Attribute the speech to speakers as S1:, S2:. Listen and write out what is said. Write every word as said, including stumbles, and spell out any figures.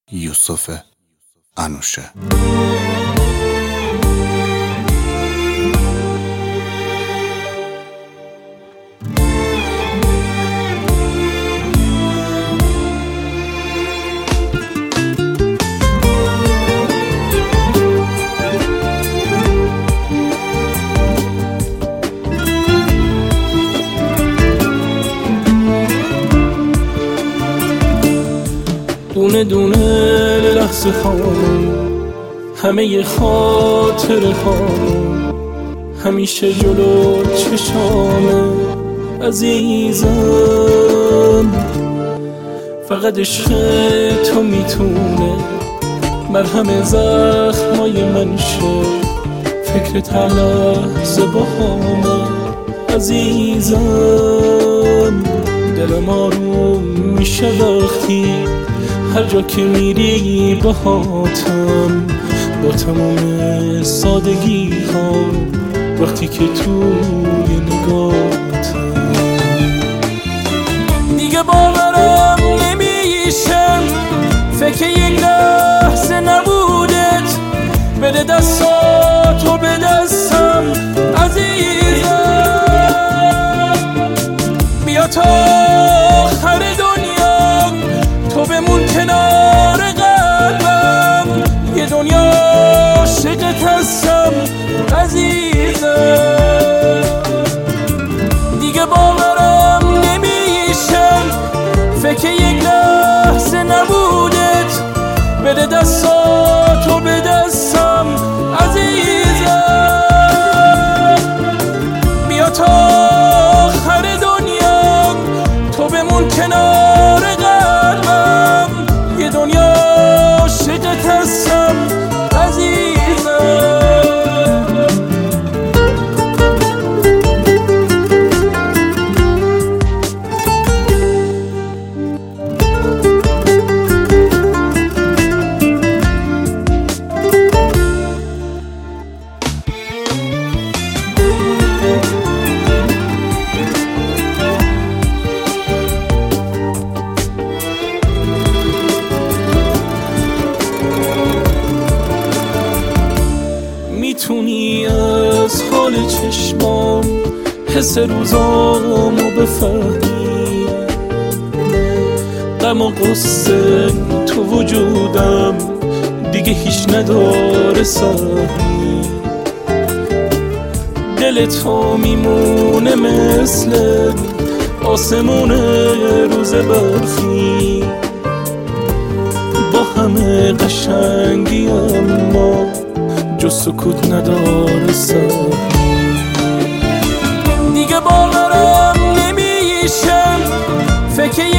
S1: یوسف انوشه.
S2: دونه دونه لحظه هامون، همه خاطر هامون همیشه جلو چشامه عزیزم. فقط عشق تو میتونه مرهم زخمای من شه، فکرت هر لحظه با همه عزیزم. دلم آروم میشه وقتی هر جا که میری باهاتم، با تمام سادگی ها وقتی که توی نگاهتم. دیگه باورم نمیشم فکر یک لحظه نبودت، بده دستاتو به دستم عزیزم. بیا تا آخر دنیا تو بمون کنار قلبم، یه دنیا عاشقت هستم عزیزم. دیگه باورم نمیشم فکر یک لحظه نبودت، بده دستاتو به دستم عزیزم. بیا تا آخر دنیا تو بمون کنار قلبم، یه دنیا عاشقت هستم عزیزم. میتونی از حال چشمام حس روزامو بفهمی، غم و غصه تو وجودم دیگه هیچ نداره سهمی. دل تو میمونه مثل آسمون روز برفی، با همه قشنگی اما جز سکوت نداره سهمی. دیگه باورم نمیشم فکر